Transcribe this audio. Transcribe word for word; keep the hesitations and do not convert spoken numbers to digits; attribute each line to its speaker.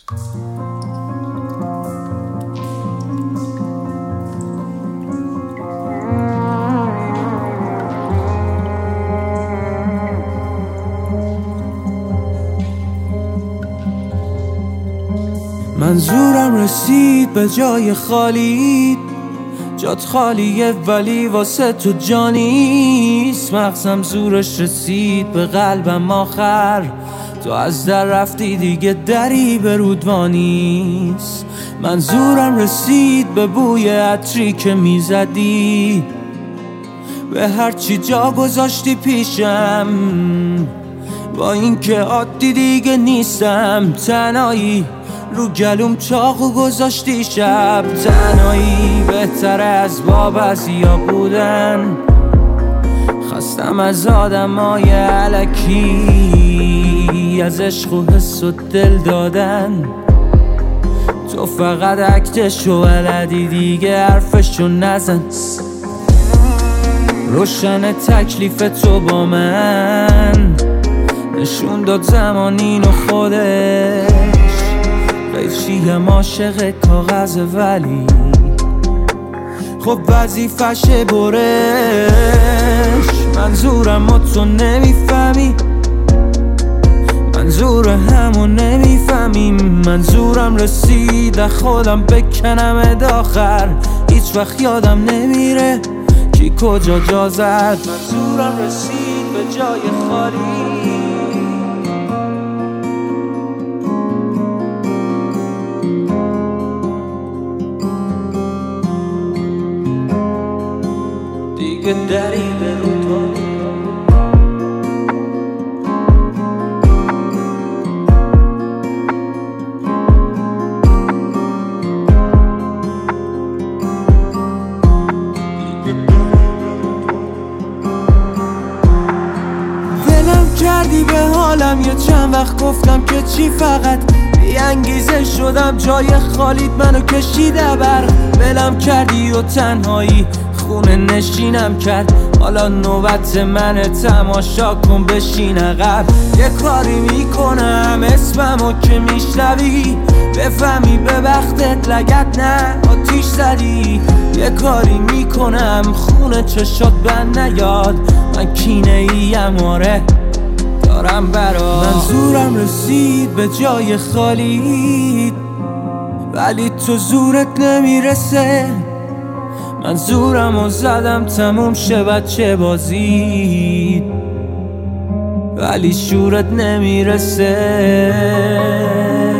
Speaker 1: منظورم رسید به جای خالی، جات خالیه ولی واسه تو جانیست. مغزم زورش رسید به قلبم آخر، تو از در رفتی دیگه دری به رودوانیست. منظورم رسید به بوی عطری که میزدی، به هرچی جا گذاشتی پیشم، با اینکه عادی دیگه نیستم. تنهایی رو گلوم چاقو گذاشتی شب، تنهایی بهتره از بابزیا بودن. خستم از آدمای الکی، از عشق و حس و دل دادن. تو فقط عکتشو بلدی دیگه حرفشو نزن. روشن تکلیف تو با من، نشون داد زمانین و خودش. قیچیم عاشق کاغذ ولی خب وظیفشه برش. منظورم و تو نمیفهمی، منظور همو نمیفهمیم. منظورم رسید خودم بکنم داخر، هیچ وقت یادم نمیره کی کجا جا زد. منظورم رسید به جای خالی، دیگه دری به رودوانی. ولم کردی به حالم، یه چند وقت گفتم که چی، فقط بی انگیزه شدم جای خالیت منو کشیده بر. ولم کردی و تنهایی خونه نشینم کرد، حالا نوبت منه تماشا کن بشین عقب. یه کاری میکنم اسممو که میشنوی، بفهمی به وقتت لگت نه آتیش زدی. یه کاری میکنم خونه چشات بند نیاد، من کینه ایم آره دارم برات. منظورم رسید به جای خالی، ولی تو زورت نمیرسه. منظورم رو زدم تموم شه بچه بازی، ولی شورت نمیرسه.